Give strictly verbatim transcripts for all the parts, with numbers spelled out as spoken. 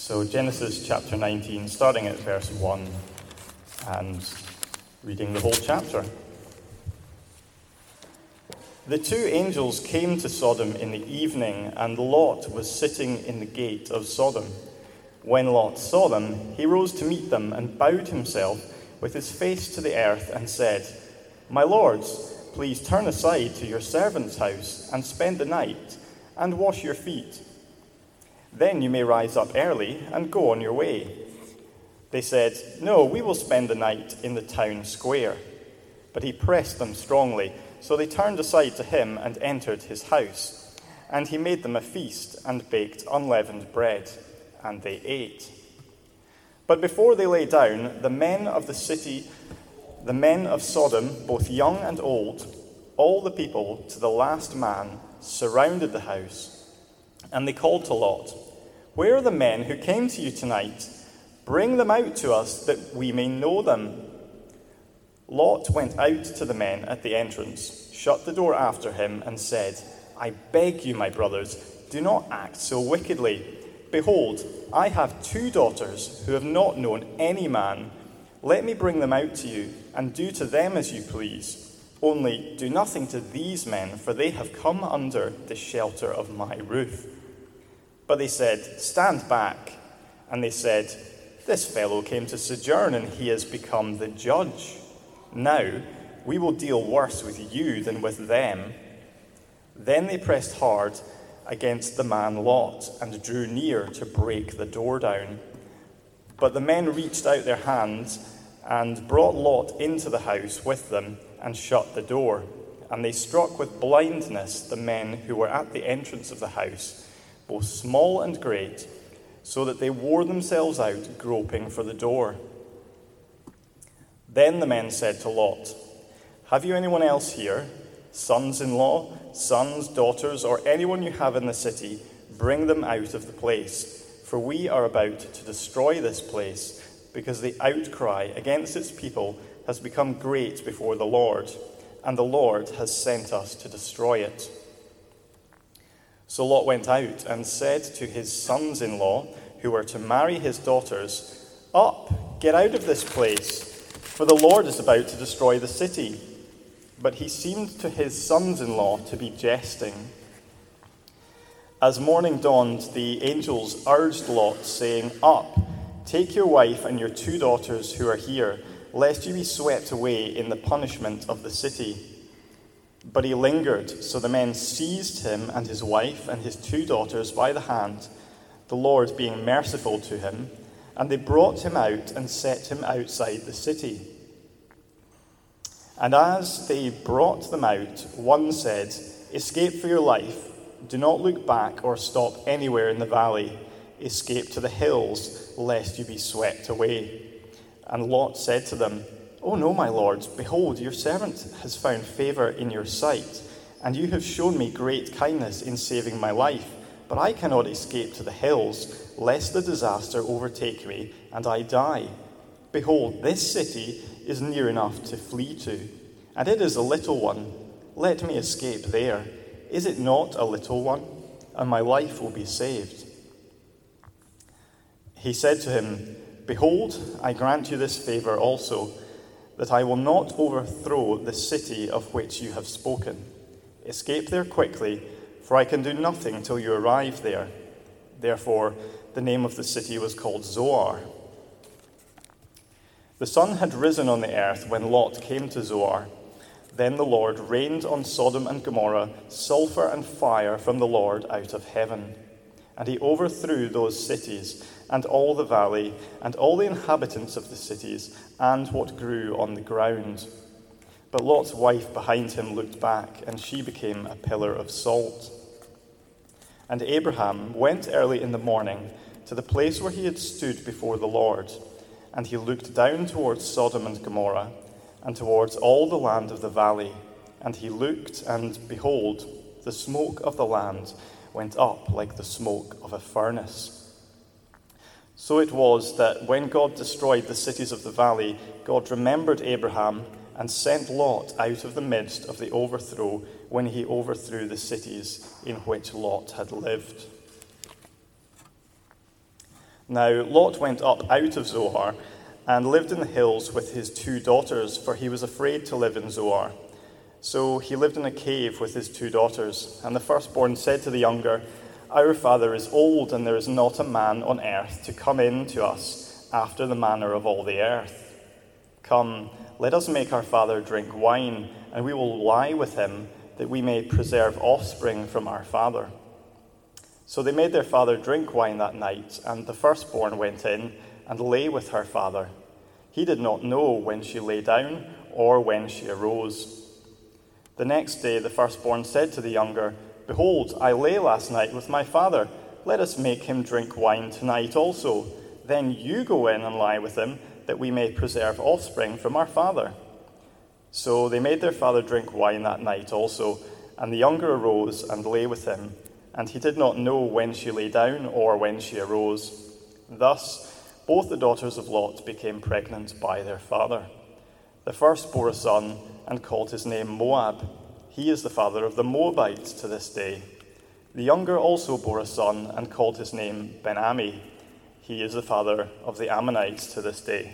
So Genesis chapter nineteen, starting at verse one and reading the whole chapter. The two angels came to Sodom in the evening, and Lot was sitting in the gate of Sodom. When Lot saw them, he rose to meet them and bowed himself with his face to the earth and said, "My lords, please turn aside to your servant's house and spend the night and wash your feet. Then you may rise up early and go on your way." They said, "No, we will spend the night in the town square." But he pressed them strongly, so they turned aside to him and entered his house. And he made them a feast and baked unleavened bread, and they ate. But before they lay down, the men of the city, the men of Sodom, both young and old, all the people to the last man, surrounded the house. And they called to Lot, "Where are the men who came to you tonight? Bring them out to us that we may know them." Lot went out to the men at the entrance, shut the door after him, and said, "I beg you, my brothers, do not act so wickedly. Behold, I have two daughters who have not known any man. Let me bring them out to you, and do to them as you please. Only do nothing to these men, for they have come under the shelter of my roof." But they said, "Stand back." And they said, "This fellow came to sojourn, and he has become the judge. Now we will deal worse with you than with them." Then they pressed hard against the man Lot and drew near to break the door down. But the men reached out their hands and brought Lot into the house with them and shut the door. And they struck with blindness the men who were at the entrance of the house, both small and great, so that they wore themselves out groping for the door. Then the men said to Lot, "Have you anyone else here, sons-in-law, sons, daughters, or anyone you have in the city? Bring them out of the place, for we are about to destroy this place, because the outcry against its people has become great before the Lord, and the Lord has sent us to destroy it." So Lot went out and said to his sons-in-law, who were to marry his daughters, "Up, get out of this place, for the Lord is about to destroy the city." But he seemed to his sons-in-law to be jesting. As morning dawned, the angels urged Lot, saying, "Up, take your wife and your two daughters who are here, lest you be swept away in the punishment of the city." But he lingered, so the men seized him and his wife and his two daughters by the hand, the Lord being merciful to him, and they brought him out and set him outside the city. And as they brought them out, one said, "Escape for your life. Do not look back or stop anywhere in the valley. Escape to the hills, lest you be swept away." And Lot said to them, "Oh no, my lords, behold, your servant has found favor in your sight, and you have shown me great kindness in saving my life. But I cannot escape to the hills, lest the disaster overtake me and I die. Behold, this city is near enough to flee to, and it is a little one. Let me escape there. Is it not a little one? And my life will be saved." He said to him, "Behold, I grant you this favor also, that I will not overthrow the city of which you have spoken. Escape there quickly, for I can do nothing till you arrive there." Therefore, the name of the city was called Zoar. The sun had risen on the earth when Lot came to Zoar. Then the Lord rained on Sodom and Gomorrah sulfur and fire from the Lord out of heaven. And he overthrew those cities, and all the valley, and all the inhabitants of the cities, and what grew on the ground. But Lot's wife behind him looked back, and she became a pillar of salt. And Abraham went early in the morning to the place where he had stood before the Lord, and he looked down towards Sodom and Gomorrah, and towards all the land of the valley. And he looked, and behold, the smoke of the land went up like the smoke of a furnace. So it was that when God destroyed the cities of the valley, God remembered Abraham and sent Lot out of the midst of the overthrow when he overthrew the cities in which Lot had lived. Now Lot went up out of Zoar and lived in the hills with his two daughters, for he was afraid to live in Zoar. So he lived in a cave with his two daughters. And the firstborn said to the younger, Our father is old, and there is not a man on earth to come in to us after the manner of all the earth. Come, let us make our father drink wine, and we will lie with him, that we may preserve offspring from our father. So they made their father drink wine that night, and the firstborn went in and lay with her father. He did not know when she lay down or when she arose. The next day the firstborn said to the younger, Behold, I lay last night with my father. Let us make him drink wine tonight also. Then you go in and lie with him, that we may preserve offspring from our father. So they made their father drink wine that night also, and the younger arose and lay with him, and he did not know when she lay down or when she arose. Thus both the daughters of Lot became pregnant by their father. The first bore a son and called his name Moab. He is the father of the Moabites to this day. The younger also bore a son and called his name Ben-Ammi. He is the father of the Ammonites to this day.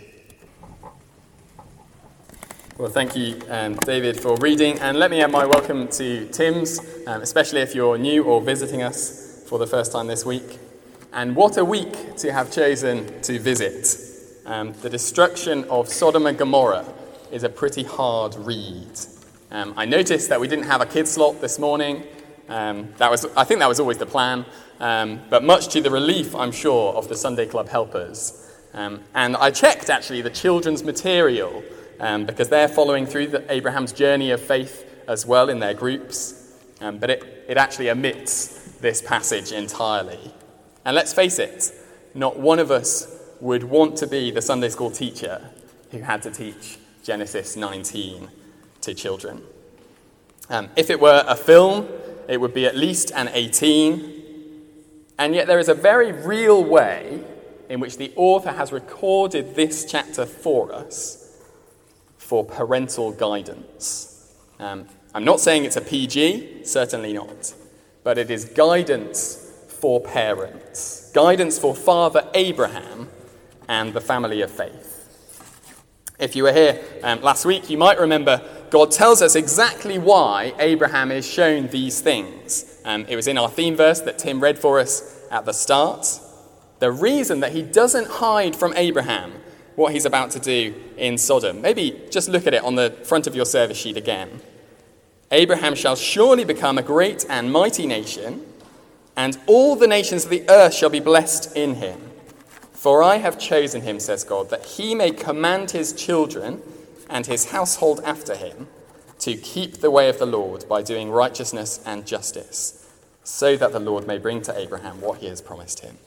Well, thank you, um, David, for reading. And let me add my welcome to Tim's, um, especially if you're new or visiting us for the first time this week. And what a week to have chosen to visit. Um, the destruction of Sodom and Gomorrah is a pretty hard read. Um, I noticed that we didn't have a kids slot this morning. Um, that was, I think that was always the plan. Um, but much to the relief, I'm sure, of the Sunday Club helpers. Um, and I checked, actually, the children's material, um, because they're following through the, Abraham's journey of faith as well in their groups. Um, but it, it actually omits this passage entirely. And let's face it, not one of us would want to be the Sunday school teacher who had to teach Genesis nineteen to children. Um, if it were a film, it would be at least an eighteen. And yet there is a very real way in which the author has recorded this chapter for us for parental guidance. Um, I'm not saying it's a P G, certainly not, but it is guidance for parents, guidance for Father Abraham and the family of faith. If you were here um, last week, you might remember God tells us exactly why Abraham is shown these things. Um, it was in our theme verse that Tim read for us at the start. The reason that he doesn't hide from Abraham what he's about to do in Sodom. Maybe just look at it on the front of your service sheet again. Abraham shall surely become a great and mighty nation, and all the nations of the earth shall be blessed in him. For I have chosen him, says God, that he may command his children and his household after him to keep the way of the Lord by doing righteousness and justice, so that the Lord may bring to Abraham what he has promised him.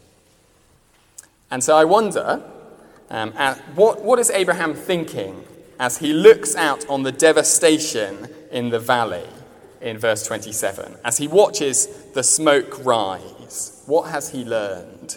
And so I wonder, um, at what, what is Abraham thinking as he looks out on the devastation in the valley in verse twenty-seven, as he watches the smoke rise? What has he learned?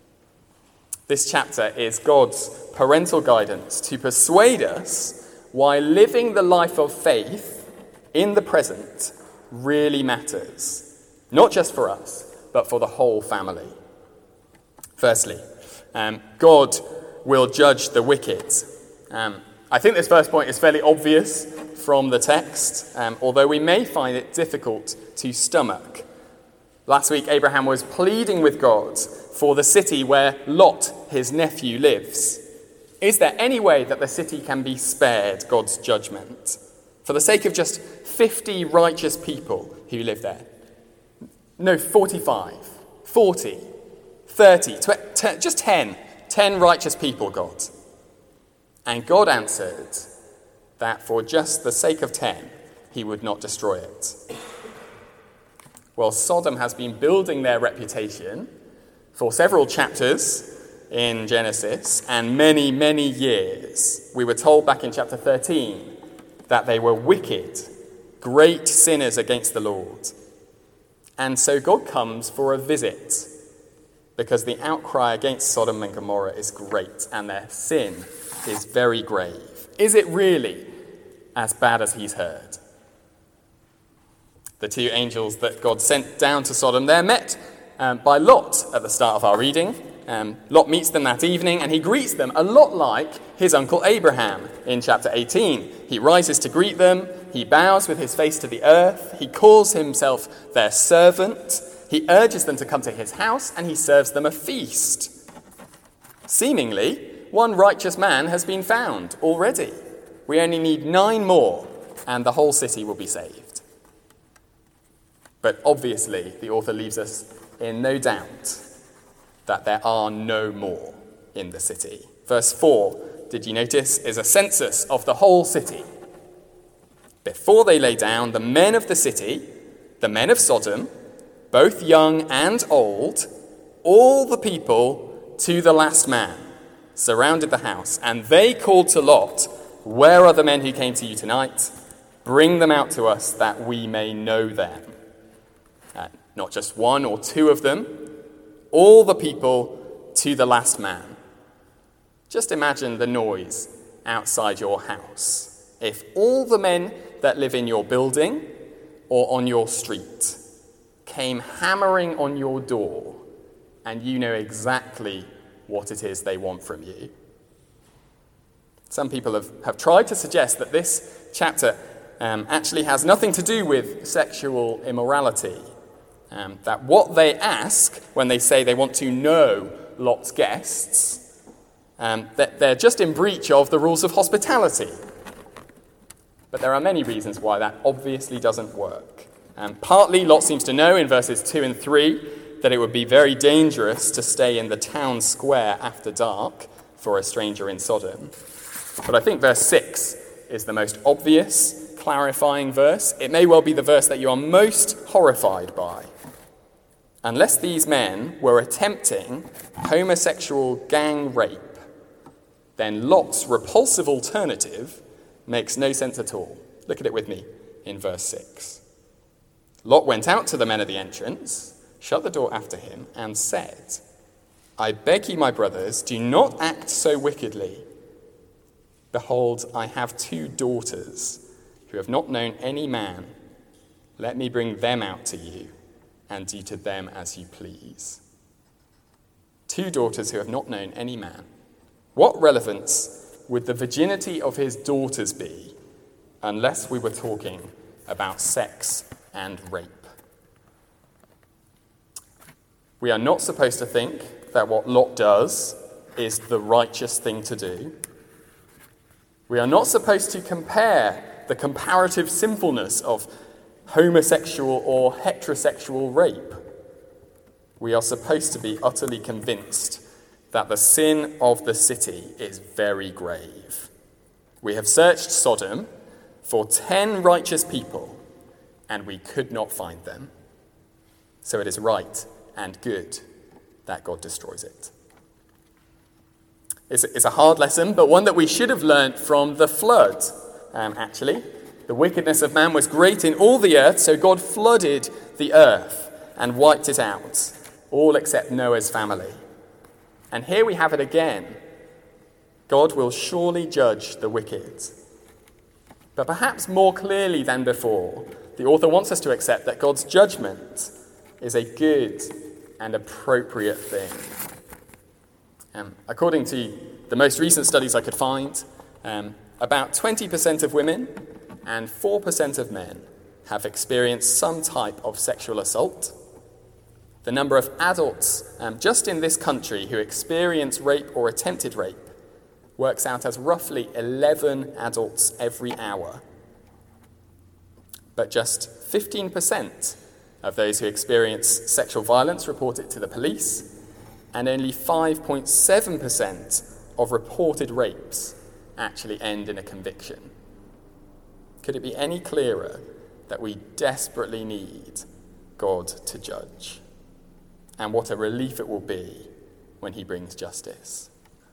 This chapter is God's parental guidance to persuade us why living the life of faith in the present really matters, not just for us, but for the whole family. Firstly, um, God will judge the wicked. Um, I think this first point is fairly obvious from the text, um, although we may find it difficult to stomach. Last week, Abraham was pleading with God for the city where Lot, his nephew, lives. Is there any way that the city can be spared God's judgment for the sake of just fifty righteous people who live there? No, forty-five, forty, thirty, tw- t- just ten. ten righteous people, God. And God answered that for just the sake of ten, he would not destroy it. Well, Sodom has been building their reputation for several chapters in Genesis and many, many years. We were told back in chapter thirteen that they were wicked, great sinners against the Lord. And so God comes for a visit because the outcry against Sodom and Gomorrah is great and their sin is very grave. Is it really as bad as he's heard? The two angels that God sent down to Sodom, they're met um, by Lot at the start of our reading. um, Lot meets them that evening, and he greets them a lot like his uncle Abraham in chapter eighteen. He rises to greet them, he bows with his face to the earth, he calls himself their servant, he urges them to come to his house, and he serves them a feast. Seemingly, one righteous man has been found already. We only need nine more, and the whole city will be saved. But obviously, the author leaves us in no doubt that there are no more in the city. Verse four, did you notice, is a census of the whole city. Before they lay down, the men of the city, the men of Sodom, both young and old, all the people to the last man, surrounded the house, and they called to Lot, "Where are the men who came to you tonight? Bring them out to us that we may know them." Uh, not just one or two of them, all the people to the last man. Just imagine the noise outside your house. If all the men that live in your building or on your street came hammering on your door, and you know exactly what it is they want from you. Some people have, have tried to suggest that this chapter um, actually has nothing to do with sexual immorality. Um, that what they ask when they say they want to know Lot's guests, um, that they're just in breach of the rules of hospitality. But there are many reasons why that obviously doesn't work. Um, partly, Lot seems to know in verses two and three that it would be very dangerous to stay in the town square after dark for a stranger in Sodom. But I think verse six is the most obvious, clarifying verse. It may well be the verse that you are most horrified by. Unless these men were attempting homosexual gang rape, then Lot's repulsive alternative makes no sense at all. Look at it with me in verse six. Lot went out to the men at the entrance, shut the door after him, and said, "I beg you, my brothers, do not act so wickedly. Behold, I have two daughters who have not known any man. Let me bring them out to you, and do to them as you please." Two daughters who have not known any man. What relevance would the virginity of his daughters be unless we were talking about sex and rape? We are not supposed to think that what Lot does is the righteous thing to do. We are not supposed to compare the comparative sinfulness of homosexual or heterosexual rape. We are supposed to be utterly convinced that the sin of the city is very grave. We have searched Sodom for ten righteous people, and we could not find them. So it is right and good that God destroys it. It's a, it's a hard lesson, but one that we should have learnt from the flood, um, actually. The wickedness of man was great in all the earth, so God flooded the earth and wiped it out, all except Noah's family. And here we have it again. God will surely judge the wicked. But perhaps more clearly than before, the author wants us to accept that God's judgment is a good and appropriate thing. Um, according to the most recent studies I could find, um, about twenty percent of women and four percent of men have experienced some type of sexual assault. The number of adults um, just in this country who experience rape or attempted rape works out as roughly eleven adults every hour. But just fifteen percent of those who experience sexual violence report it to the police, and only five point seven percent of reported rapes actually end in a conviction. Could it be any clearer that we desperately need God to judge? And what a relief it will be when he brings justice.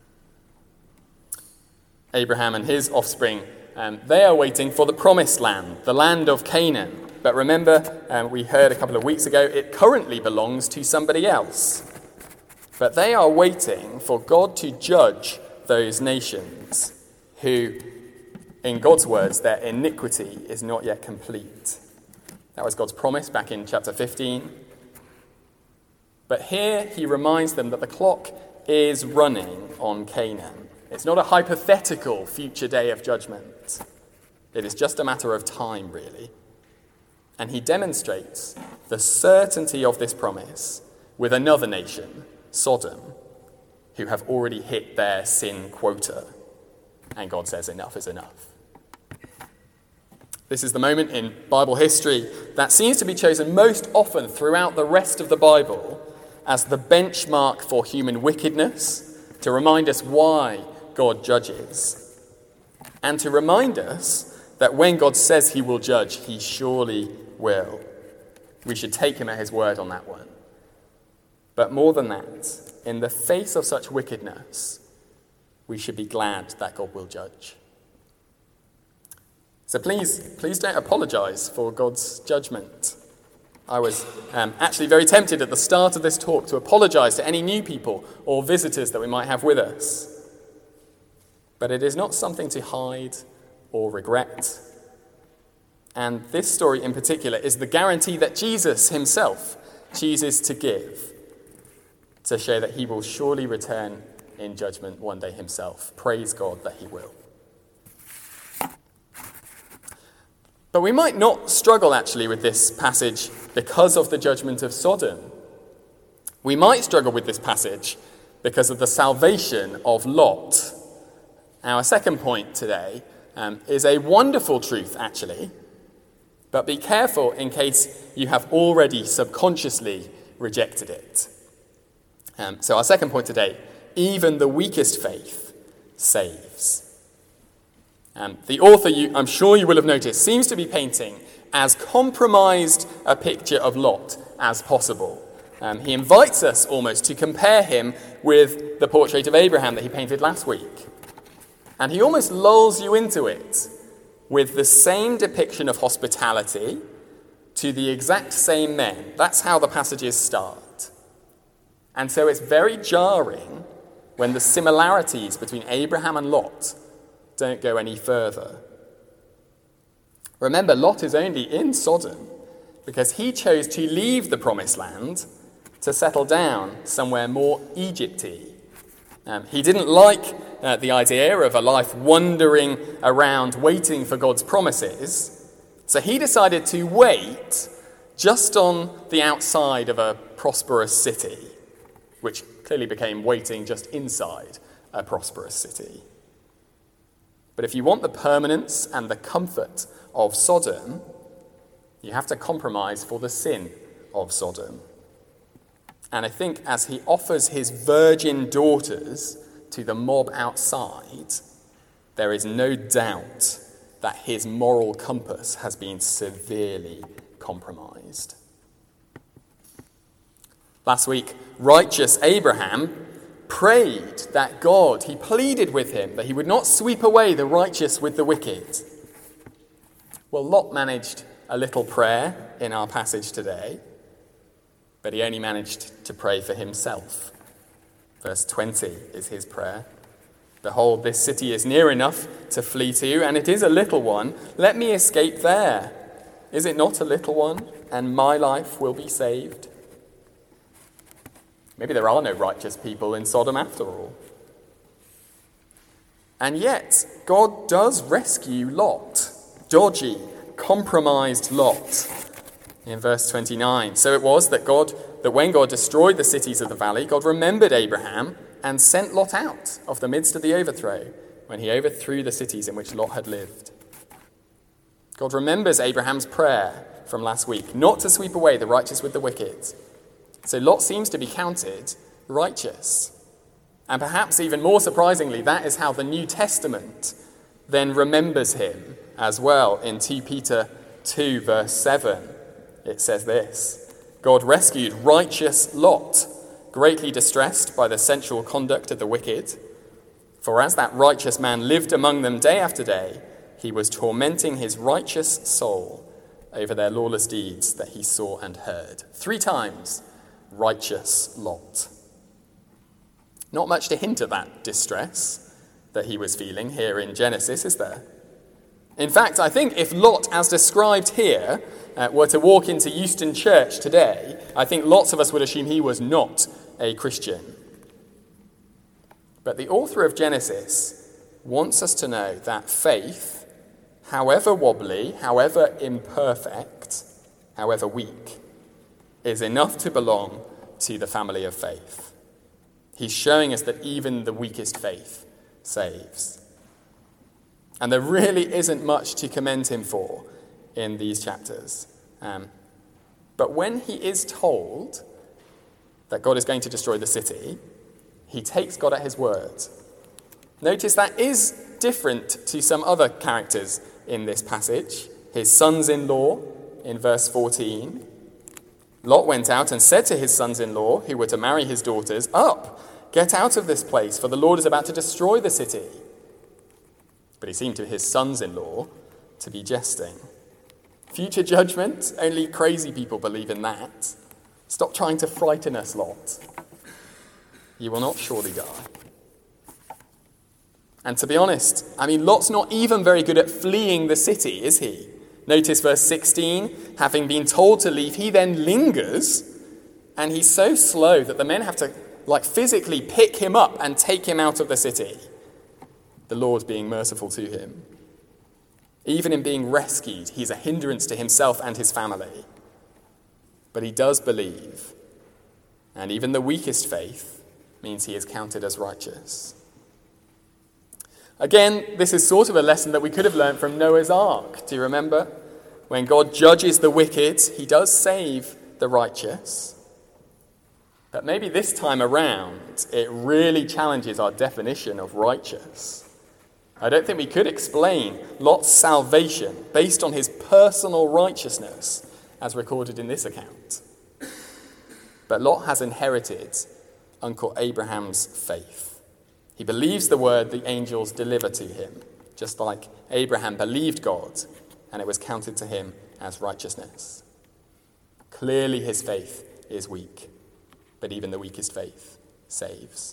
Abraham and his offspring, um, they are waiting for the promised land, the land of Canaan. But remember, um, we heard a couple of weeks ago, it currently belongs to somebody else. But they are waiting for God to judge those nations who, in God's words, their iniquity is not yet complete. That was God's promise back in chapter fifteen. But here he reminds them that the clock is running on Canaan. It's not a hypothetical future day of judgment. It is just a matter of time, really. And he demonstrates the certainty of this promise with another nation, Sodom, who have already hit their sin quota. And God says enough is enough. This is the moment in Bible history that seems to be chosen most often throughout the rest of the Bible as the benchmark for human wickedness, to remind us why God judges, and to remind us that when God says he will judge, he surely will. We should take him at his word on that one. But more than that, in the face of such wickedness, we should be glad that God will judge. So please, please don't apologize for God's judgment. I was um, actually very tempted at the start of this talk to apologize to any new people or visitors that we might have with us. But it is not something to hide or regret. And this story in particular is the guarantee that Jesus himself chooses to give to show that he will surely return in judgment one day himself. Praise God that he will. But we might not struggle actually with this passage because of the judgment of Sodom. We might struggle with this passage because of the salvation of Lot. Our second point today um, is a wonderful truth, actually. But be careful in case you have already subconsciously rejected it. Um, so our second point today, even the weakest faith saves. Um, the author, you, I'm sure you will have noticed, seems to be painting as compromised a picture of Lot as possible. Um, he invites us almost to compare him with the portrait of Abraham that he painted last week. And he almost lulls you into it with the same depiction of hospitality to the exact same men. That's how the passages start. And so it's very jarring when the similarities between Abraham and Lot don't go any further. Remember, Lot is only in Sodom because he chose to leave the promised land to settle down somewhere more Egypt-y. Um, he didn't like uh, the idea of a life wandering around waiting for God's promises, so he decided to wait just on the outside of a prosperous city, which clearly became waiting just inside a prosperous city. But if you want the permanence and the comfort of Sodom, you have to compromise for the sin of Sodom. And I think as he offers his virgin daughters to the mob outside, there is no doubt that his moral compass has been severely compromised. Last week, righteous Abraham prayed that God, he pleaded with him that he would not sweep away the righteous with the wicked. Well, Lot managed a little prayer in our passage today, but he only managed to pray for himself. Verse twenty is his prayer. Behold, this city is near enough to flee to, and it is a little one. Let me escape there. Is it not a little one, and my life will be saved? Maybe there are no righteous people in Sodom after all. And yet, God does rescue Lot, dodgy, compromised Lot. In verse twenty-nine, so it was that God, that when God destroyed the cities of the valley, God remembered Abraham and sent Lot out of the midst of the overthrow, when he overthrew the cities in which Lot had lived. God remembers Abraham's prayer from last week, not to sweep away the righteous with the wicked. So Lot seems to be counted righteous. And perhaps even more surprisingly, that is how the New Testament then remembers him as well. In Second Peter two, verse seven, it says this: God rescued righteous Lot, greatly distressed by the sensual conduct of the wicked. For as that righteous man lived among them day after day, he was tormenting his righteous soul over their lawless deeds that he saw and heard. Three times, righteous Lot. Not much to hint at that distress that he was feeling here in Genesis, is there? In fact, I think if Lot, as described here, uh, were to walk into Euston Church today, I think lots of us would assume he was not a Christian. But the author of Genesis wants us to know that faith, however wobbly, however imperfect, however weak, is enough to belong to the family of faith. He's showing us that even the weakest faith saves. And there really isn't much to commend him for in these chapters. Um, but when he is told that God is going to destroy the city, he takes God at his word. Notice that is different to some other characters in this passage. His sons-in-law in verse fourteen. Lot went out and said to his sons-in-law, who were to marry his daughters, "Up, get out of this place, for the Lord is about to destroy the city." But he seemed to his sons-in-law to be jesting. Future judgment? Only crazy people believe in that. Stop trying to frighten us, Lot. You will not surely die. And to be honest, I mean, Lot's not even very good at fleeing the city, is he? Notice verse sixteen, having been told to leave, he then lingers, and he's so slow that the men have to, like, physically pick him up and take him out of the city. The Lord being merciful to him. Even in being rescued, he's a hindrance to himself and his family. But he does believe, and even the weakest faith means he is counted as righteous. Again, this is sort of a lesson that we could have learned from Noah's Ark. Do you remember? When God judges the wicked, he does save the righteous. But maybe this time around, it really challenges our definition of righteous. I don't think we could explain Lot's salvation based on his personal righteousness as recorded in this account. But Lot has inherited Uncle Abraham's faith. He believes the word the angels deliver to him, just like Abraham believed God, and it was counted to him as righteousness. Clearly his faith is weak, but even the weakest faith saves.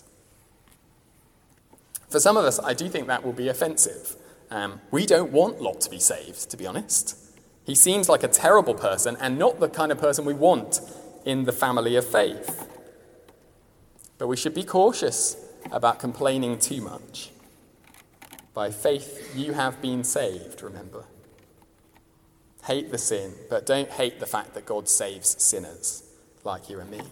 For some of us, I do think that will be offensive. Um, we don't want Lot to be saved, to be honest. He seems like a terrible person and not the kind of person we want in the family of faith. But we should be cautious about complaining too much. By faith, you have been saved, remember. Hate the sin, but don't hate the fact that God saves sinners like you and me.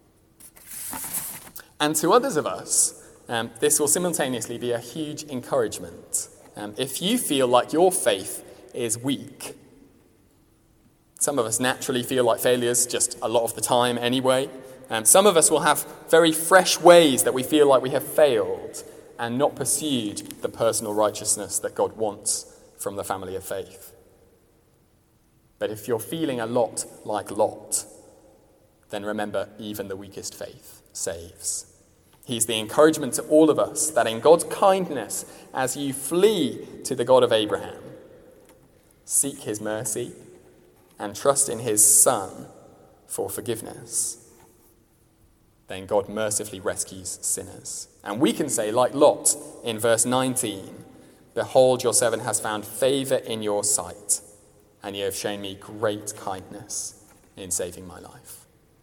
And to others of us, um, this will simultaneously be a huge encouragement. Um, if you feel like your faith is weak, some of us naturally feel like failures just a lot of the time anyway. Um, some of us will have very fresh ways that we feel like we have failed and not pursued the personal righteousness that God wants from the family of faith. But if you're feeling a lot like Lot, then remember, even the weakest faith saves. He's the encouragement to all of us that in God's kindness, as you flee to the God of Abraham, seek his mercy and trust in his Son for forgiveness, then God mercifully rescues sinners. And we can say, like Lot in verse nineteen, "Behold, your servant has found favor in your sight, and you have shown me great kindness in saving my life."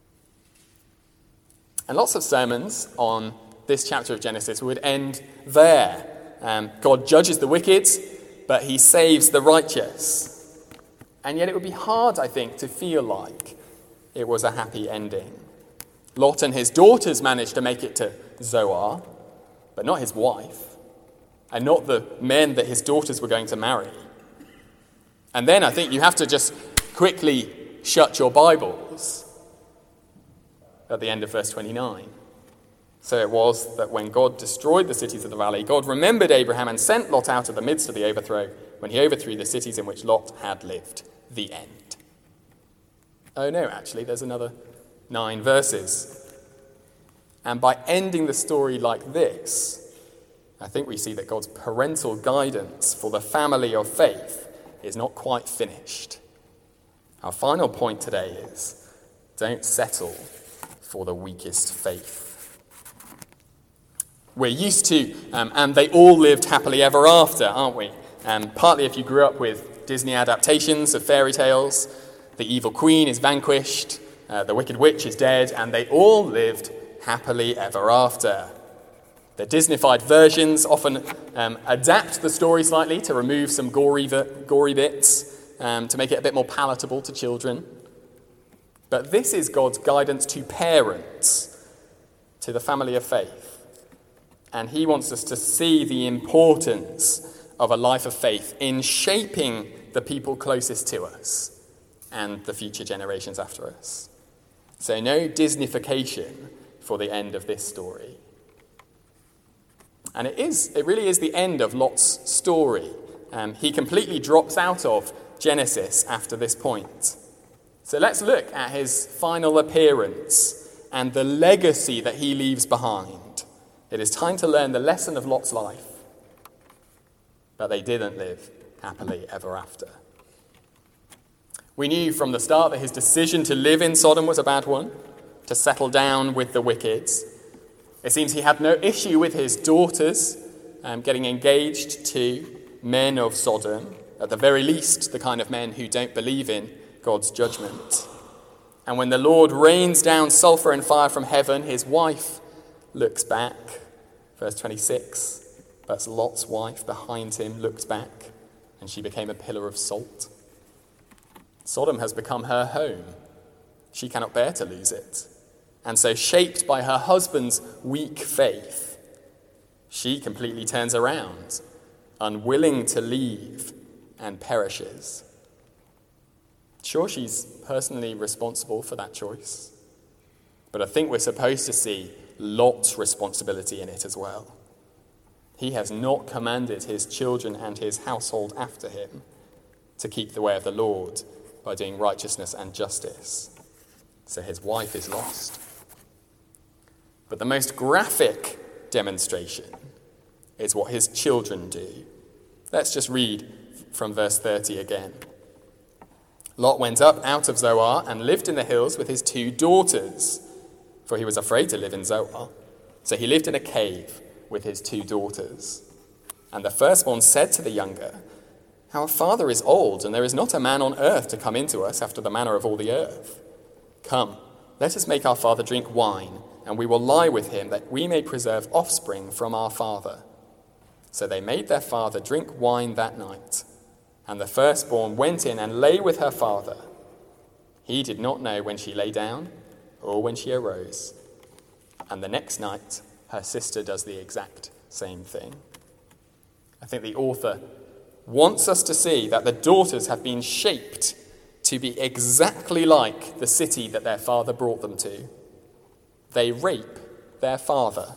And lots of sermons on this chapter of Genesis would end there. Um, God judges the wicked, but he saves the righteous. And yet it would be hard, I think, to feel like it was a happy ending. Lot and his daughters managed to make it to Zoar, but not his wife, and not the men that his daughters were going to marry. And then I think you have to just quickly shut your Bibles at the end of verse twenty-nine. So it was that when God destroyed the cities of the valley, God remembered Abraham and sent Lot out of the midst of the overthrow when he overthrew the cities in which Lot had lived. The end. Oh no, actually, there's another nine verses. And by ending the story like this, I think we see that God's parental guidance for the family of faith is not quite finished. Our final point today is, don't settle for the weakest faith. We're used to, um, and they all lived happily ever after, aren't we? Um, partly if you grew up with Disney adaptations of fairy tales, The evil queen is vanquished, uh, the wicked witch is dead, and they all lived happily ever after. The Disneyfied versions often um, adapt the story slightly to remove some gory, gory bits, um, to make it a bit more palatable to children. But this is God's guidance to parents, to the family of faith. And he wants us to see the importance of a life of faith in shaping the people closest to us and the future generations after us. So no Disneyfication for the end of this story. And it is, it really is the end of Lot's story. Um, he completely drops out of Genesis after this point. So let's look at his final appearance and the legacy that he leaves behind. It is time to learn the lesson of Lot's life. But they didn't live happily ever after. We knew from the start that his decision to live in Sodom was a bad one, to settle down with the wicked. It seems he had no issue with his daughters um, getting engaged to men of Sodom, at the very least the kind of men who don't believe in God's judgment. And when the Lord rains down sulfur and fire from heaven, his wife looks back. Verse twenty-six, that's Lot's wife behind him, looked back, and she became a pillar of salt. Sodom has become her home. She cannot bear to lose it. And so, shaped by her husband's weak faith, she completely turns around, unwilling to leave, and perishes. Sure, she's personally responsible for that choice, but I think we're supposed to see Lot's responsibility in it as well. He has not commanded his children and his household after him to keep the way of the Lord by doing righteousness and justice. So his wife is lost. But the most graphic demonstration is what his children do. Let's just read from verse thirty again. Lot went up out of Zoar and lived in the hills with his two daughters, for he was afraid to live in Zoar. So he lived in a cave with his two daughters. And the firstborn said to the younger, "Our father is old, and there is not a man on earth to come into us after the manner of all the earth. Come, let us make our father drink wine, and we will lie with him, that we may preserve offspring from our father." So they made their father drink wine that night. And the firstborn went in and lay with her father. He did not know when she lay down or when she arose. And the next night, her sister does the exact same thing. I think the author wants us to see that the daughters have been shaped to be exactly like the city that their father brought them to. They rape their father.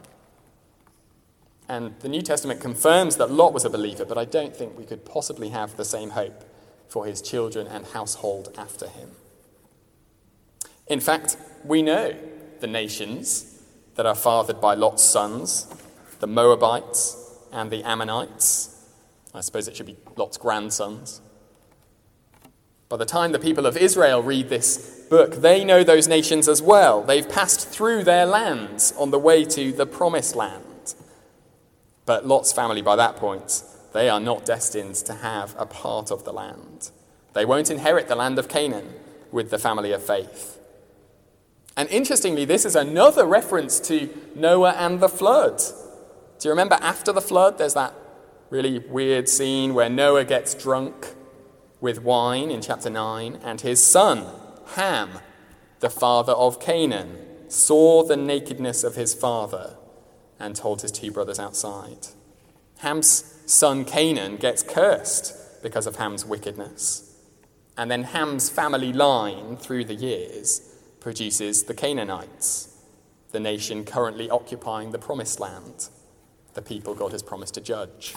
And the New Testament confirms that Lot was a believer, but I don't think we could possibly have the same hope for his children and household after him. In fact, we know the nations that are fathered by Lot's sons, the Moabites and the Ammonites. I suppose it should be Lot's grandsons. By the time the people of Israel read this book, they know those nations as well. They've passed through their lands on the way to the promised land. But Lot's family, by that point, they are not destined to have a part of the land. They won't inherit the land of Canaan with the family of faith. And interestingly, this is another reference to Noah and the flood. Do you remember after the flood, there's that really weird scene where Noah gets drunk with wine in chapter nine, and his son, Ham, the father of Canaan, saw the nakedness of his father and told his two brothers outside. Ham's son Canaan gets cursed because of Ham's wickedness. And then Ham's family line through the years produces the Canaanites, the nation currently occupying the promised land, the people God has promised to judge.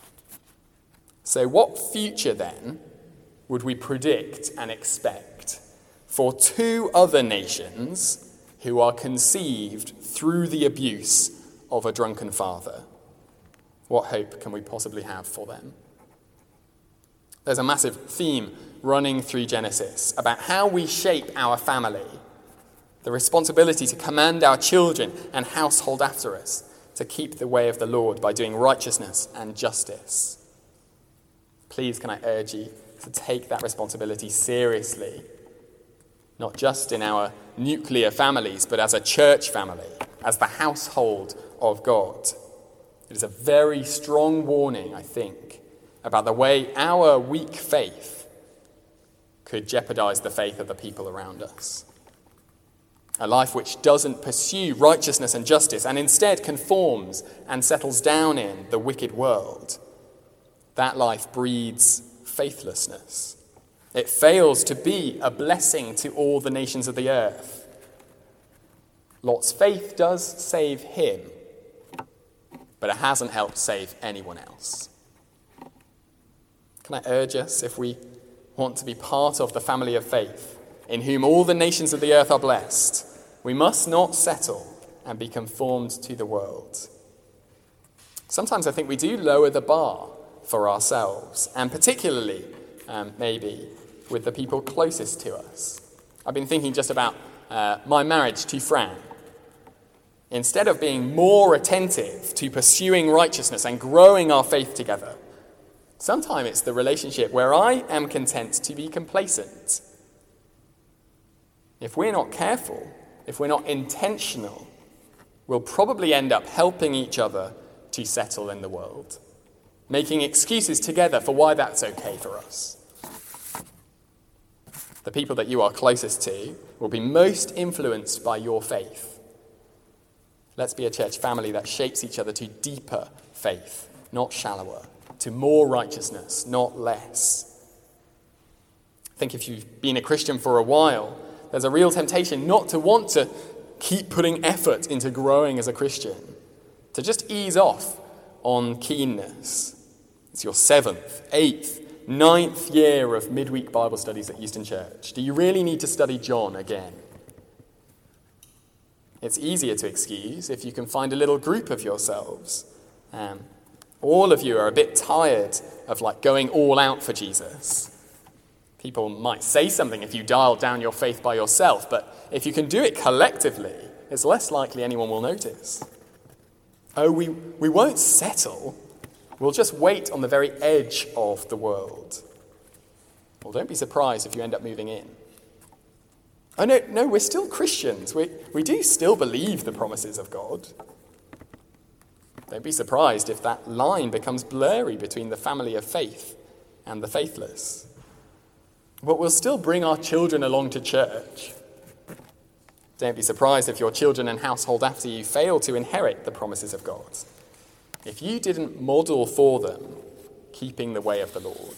So what future then would we predict and expect for two other nations who are conceived through the abuse of a drunken father? What hope can we possibly have for them? There's a massive theme running through Genesis about how we shape our family, the responsibility to command our children and household after us to keep the way of the Lord by doing righteousness and justice. Please, can I urge you to take that responsibility seriously, not just in our nuclear families, but as a church family, as the household of God. It is a very strong warning, I think, about the way our weak faith could jeopardize the faith of the people around us. A life which doesn't pursue righteousness and justice and instead conforms and settles down in the wicked world. That life breeds faithlessness. It fails to be a blessing to all the nations of the earth. Lot's faith does save him, but it hasn't helped save anyone else. Can I urge us, if we want to be part of the family of faith, in whom all the nations of the earth are blessed, we must not settle and be conformed to the world. Sometimes I think we do lower the bar for ourselves, and particularly, um, maybe, with the people closest to us. I've been thinking just about uh, my marriage to Fran. Instead of being more attentive to pursuing righteousness and growing our faith together, sometimes it's the relationship where I am content to be complacent. If we're not careful, if we're not intentional, we'll probably end up helping each other to settle in the world, making excuses together for why that's okay for us. The people that you are closest to will be most influenced by your faith. Let's be a church family that shapes each other to deeper faith, not shallower, to more righteousness, not less. I think if you've been a Christian for a while, there's a real temptation not to want to keep putting effort into growing as a Christian, to just ease off on keenness. It's your seventh, eighth, ninth year of midweek Bible studies at Euston Church. Do you really need to study John again? It's easier to excuse if you can find a little group of yourselves. Um, all of you are a bit tired of like going all out for Jesus. People might say something if you dial down your faith by yourself, but if you can do it collectively, it's less likely anyone will notice. Oh, we, we won't settle. We'll just wait on the very edge of the world. Well, don't be surprised if you end up moving in. Oh, no, no, we're still Christians. We, we do still believe the promises of God. Don't be surprised if that line becomes blurry between the family of faith and the faithless. But we'll still bring our children along to church. Don't be surprised if your children and household after you fail to inherit the promises of God, if you didn't model for them keeping the way of the Lord.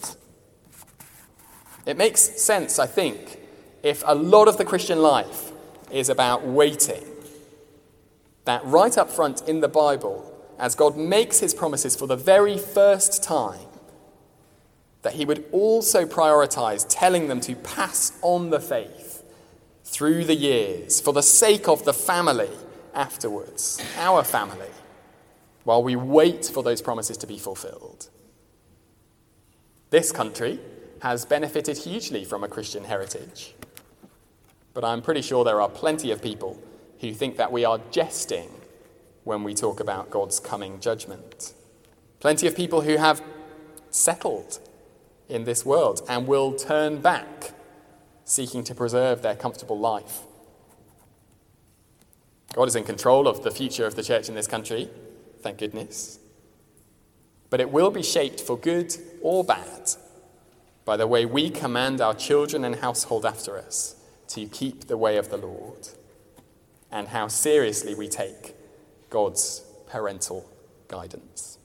It makes sense, I think, if a lot of the Christian life is about waiting, that right up front in the Bible, as God makes his promises for the very first time, that he would also prioritize telling them to pass on the faith through the years for the sake of the family afterwards, our family, while we wait for those promises to be fulfilled. This country has benefited hugely from a Christian heritage, but I'm pretty sure there are plenty of people who think that we are jesting when we talk about God's coming judgment. Plenty of people who have settled in this world and will turn back, seeking to preserve their comfortable life. God is in control of the future of the church in this country, thank goodness. But it will be shaped for good or bad by the way we command our children and household after us to keep the way of the Lord, and how seriously we take God's parental guidance.